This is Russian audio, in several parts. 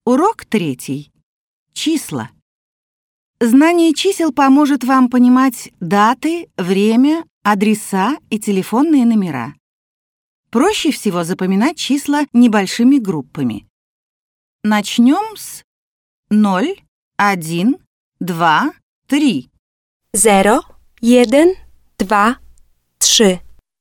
Урок 3. Числа. Знание чисел поможет вам понимать даты, время, адреса и телефонные номера. Проще всего запоминать числа небольшими группами. Начнем с 0, 1, 2, 3. 0, 1, 2, 3.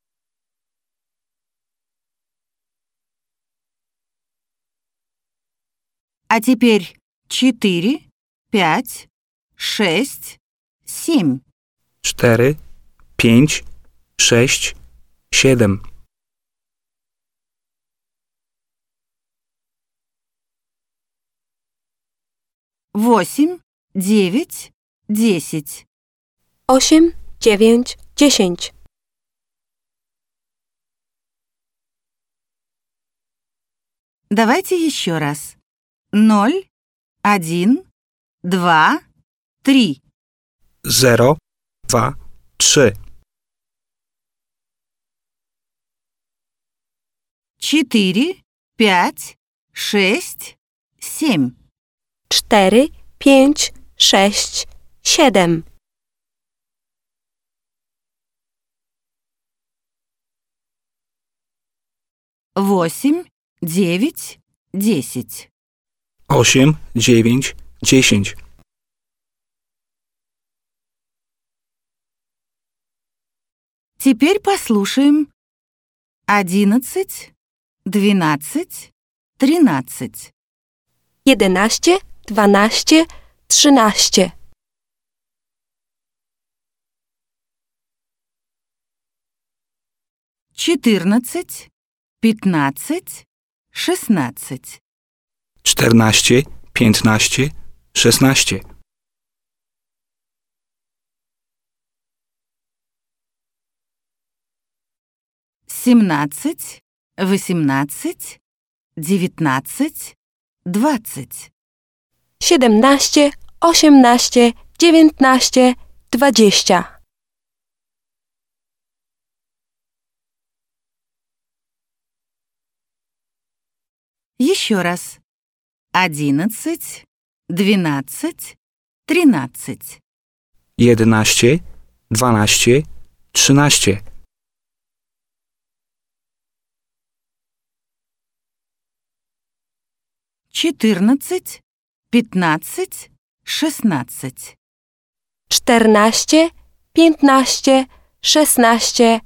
А теперь 4, 5, 6, 7. 4, 5, 6, 7. Восемь, 9, 10. 8, 9, 10. Давайте еще раз. 0, 1, 2, 3. 0, 2, 3. 4, 5, 6, 7. 4, 5, 6, 7. Восемь, 9, 10. 8, 9, 10. Теперь послушаем. 11, 12, 13. 11, 12, 13. 14, 15, 16. 14, 15, 16. 17, 18, 19, 20. 17, 18, 19, 20. Еще раз. 11, 12, 13. 11, 12, 13. 14, 15, 16. 14, 15, 16.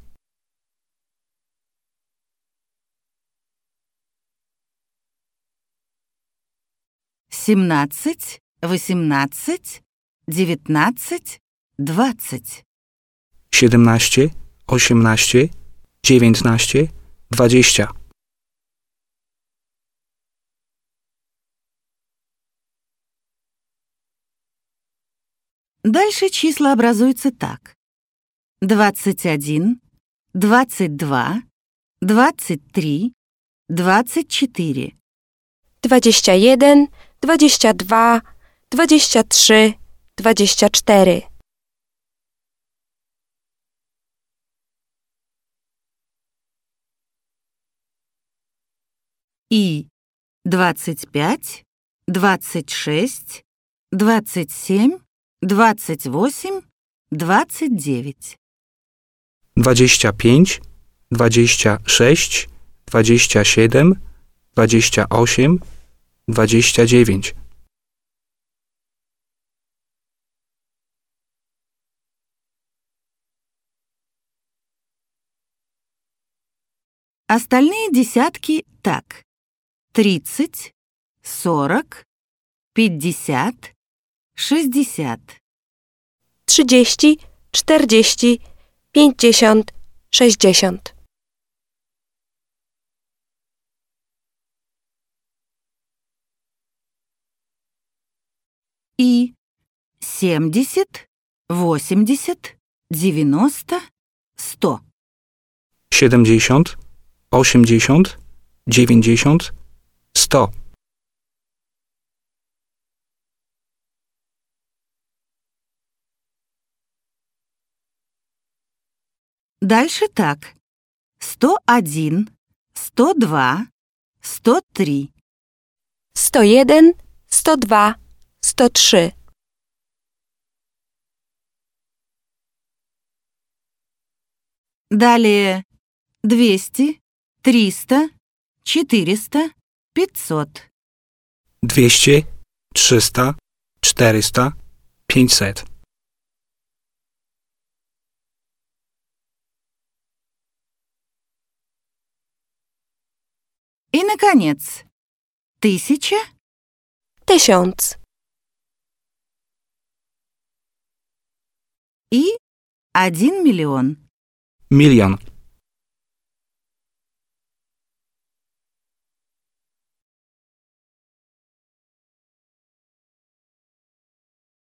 17, 18, 19, 20. 17, 18, 19, 20. Дальше числа образуются так. 21, 22, 23, 24. 21, 22, 23, 24. И 25, 26, 27, 28, 29. 25, 26, 27, 28, 29. Остальные десятки так. 30, 40, 50, 60. 30, 40, 50, 60. И 70, 80, 90, 100. 70, 80, 90, 100. Дальше так. 101, 102, 103. 101, 102, 103. Далее 200, 300, 400, 500. 200, 300, 400, 500. И, наконец, 1000, 1000 и 1 миллион. Milion.